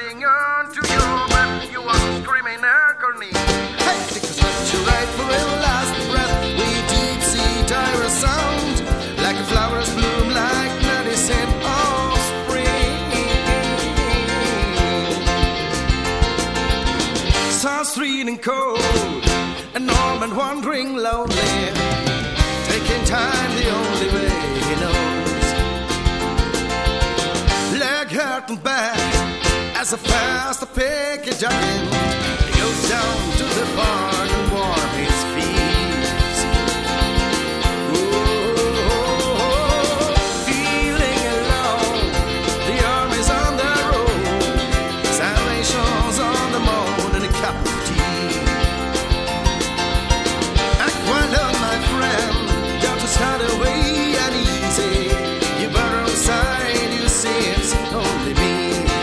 hanging on to you, but you are screaming agony. Hey, because let you right for a last breath. We deep sea dire sound, like a flowers bloom, like medicine of spring. Sun's freezing cold, and Norman wandering lonely, taking time the only way he knows. Leg hurt and back as a fast pick a giant. He goes down to the barn and warm his feet. Oh, feeling alone, the army's on the road, salvation's on the moon and a cup of tea. Aqualung, my friend, don't just hide away and easy. You burrow inside, you see it's only me.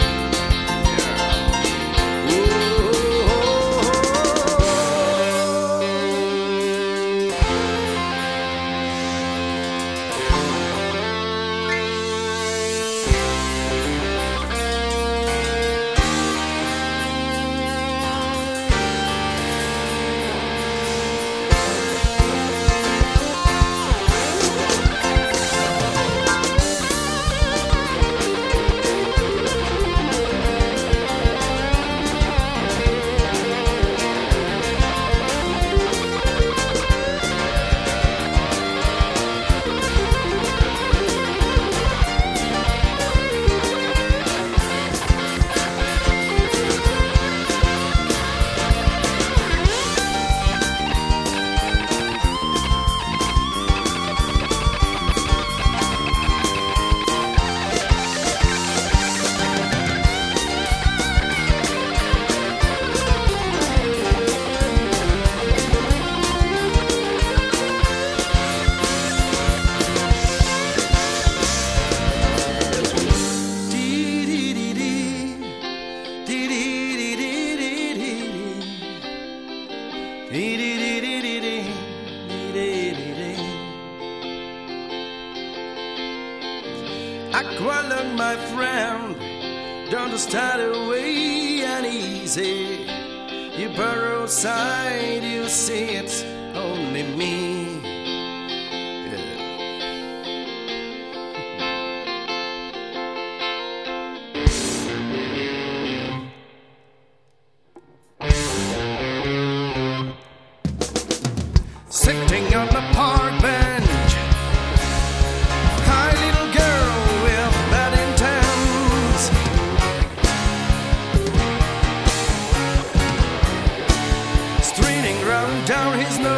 Aqualung, my friend, don't just hide away and easy. You burrow inside, you see it's only me. Sitting on the park bench, hi little girl with bad intents, straining round down his nose.